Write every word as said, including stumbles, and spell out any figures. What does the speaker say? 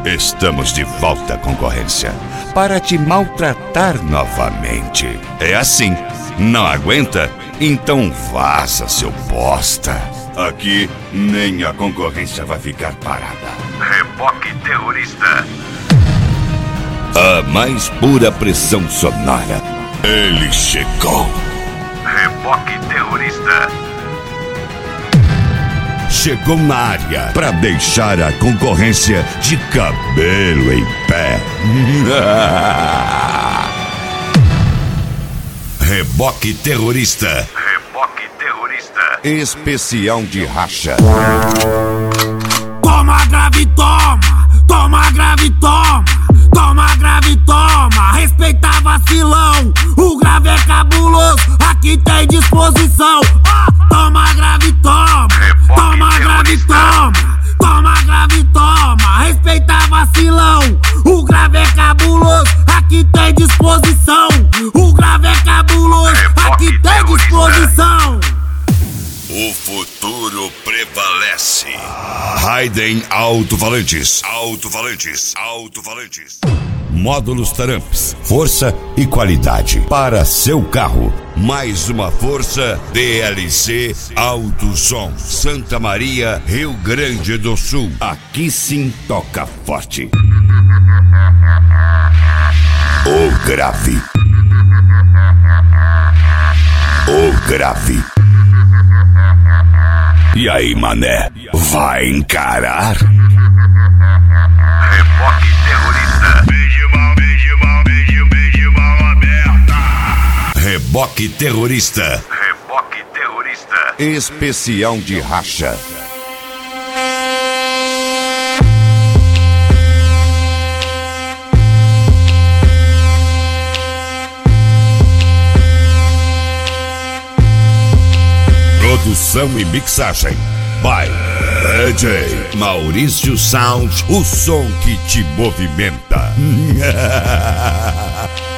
Estamos de volta, concorrência, para te maltratar novamente. É assim, não aguenta? Então vaza, seu bosta. Aqui nem a concorrência vai ficar parada. Reboque Terrorista. A mais pura pressão sonora. Ele chegou. Reboque Terrorista. Chegou na área para deixar a concorrência de cabelo em pé. Reboque Terrorista. Reboque Terrorista. Especial de racha. Toma grave, toma. Toma grave, toma. Toma grave, toma. Respeita vacilão. O grave é cabuloso. Aqui tem disposição. Oh, toma grave, toma. Toma grave, toma. Toma grave, toma. Respeita vacilão. O grave é cabuloso. Aqui tem disposição. O grave é cabuloso. Aqui tem disposição. O futuro prevalece. Raiden Alto-Falantes. Alto-Falantes. Alto-Falantes. Módulos Taramps. Força e qualidade para seu carro. Mais uma força D L C Alto Som. Santa Maria, Rio Grande do Sul. Aqui sim toca forte. O grave. O grave. E aí, mané? Vai encarar? Reboque Terrorista. Beijo mal, beijo mal, beijo, beijo mal aberta. Reboque Terrorista. Reboque Terrorista. Especial de racha. Produção e mixagem by D J Maurício Sound, o som que te movimenta.